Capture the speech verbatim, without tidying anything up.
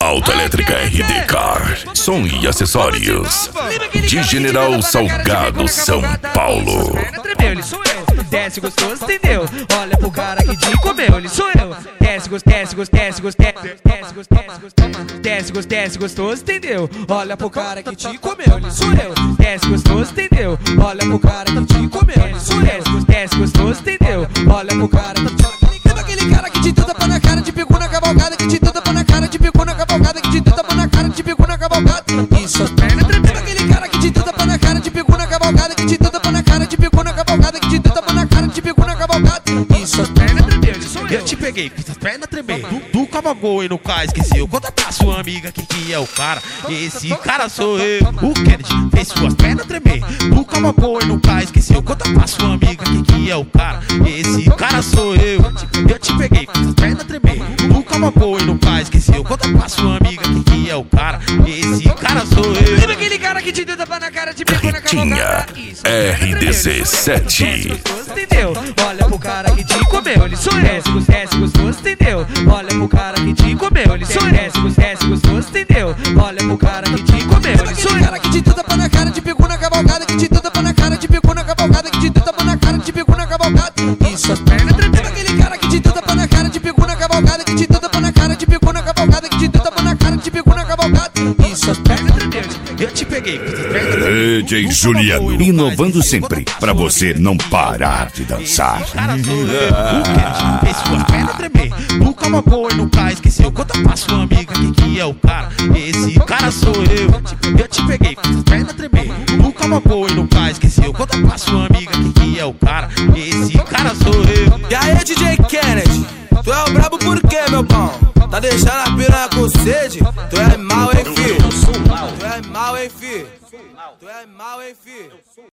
Autoelétrica R D Car, som e acessórios, de General Salgado, São Paulo. Ele sou eu, desce gostoso, entendeu? Olha pro cara que te comeu, ele sou eu. Desce gostoso, desce gostoso, desce gostoso, desce gostoso, desce gostoso, desce gostoso, entendeu? Olha pro cara que te comeu, ele sou eu. Desce gostoso, entendeu? Olha pro cara que te comeu, ele sou eu. Desce gostoso, entendeu? Olha pro cara que te comeu. Lembra aquele cara que te deu tapa na cara, te pegou na cavalgada, que te deu tapa na cara, te pegou na cavalgada, que te deu tapa na cara, te pegou na cavalgada. E suas pernas tremendo. Lembra aquele cara que te deu tapa na cara, te pegou na cavalgada, que te deu tapa na cara, te pegou na cavalgada, que te deu tapa na cara, te pegou na cavalgada. E suas pernas tremendo. Eu te peguei, fiz as pernas tremer. Tu, tu cavalgou e no cais, esqueceu. Conta pra sua amiga que, que é o cara. Esse cara sou eu. O Kennedy fez suas pernas tremer. Tu cavalgou e no cais, esqueceu. Conta pra sua amiga que, que é o cara. Esse cara sou eu. Eu te peguei, fiz as pernas tremer. Tu cavalgou e no cais, esqueceu. Conta pra sua amiga que, que é o cara. Esse cara sou eu. Lembra aquele cara que te deu tapa na cara, te pegou na cavalgada. R dezessete. Entendeu? Olha pro cara que te comeu, ele sou eu. Desce gostoso, entendeu? Olha pro cara que te comeu, ele sou eu. Desce gostoso, entendeu? Olha pro cara que te comeu, ele sou eu. Cara que te deu tapa na cara, te pegou na cavalgada, que te deu tapa na cara, te pegou na cavalgada, que te deu tapa na cara, te pegou na cavalgada. E suas pernas tremendo. Aquele cara que te deu tapa na cara, te pegou na cavalgada, que te deu tapa na cara, te pegou na cavalgada, que te deu tapa na cara, te pegou na cavalgada. E suas pernas tremendo. Eu te peguei, fiz as pernas tremer. D J Juliano, inovando sempre, pra você não parar de dançar. Cara sou eu. O Kennedy fez suas pernas tremer. Tu cavalgou e no cais, esqueceu. Conta pra sua amiga que, que é o cara. Esse cara sou eu. Eu te peguei, fiz as pernas tremer. Tu cavalgou e no cais, esqueceu. Conta pra sua amiga que, que é o cara. Esse cara sou eu. E aí, D J Kennedy, tu é o brabo por quê, meu pau? Tá deixando a piranha com sede? Tu é mal, hein, fi? Tu é mal, hein, fi? Tu é mal, hein, fi?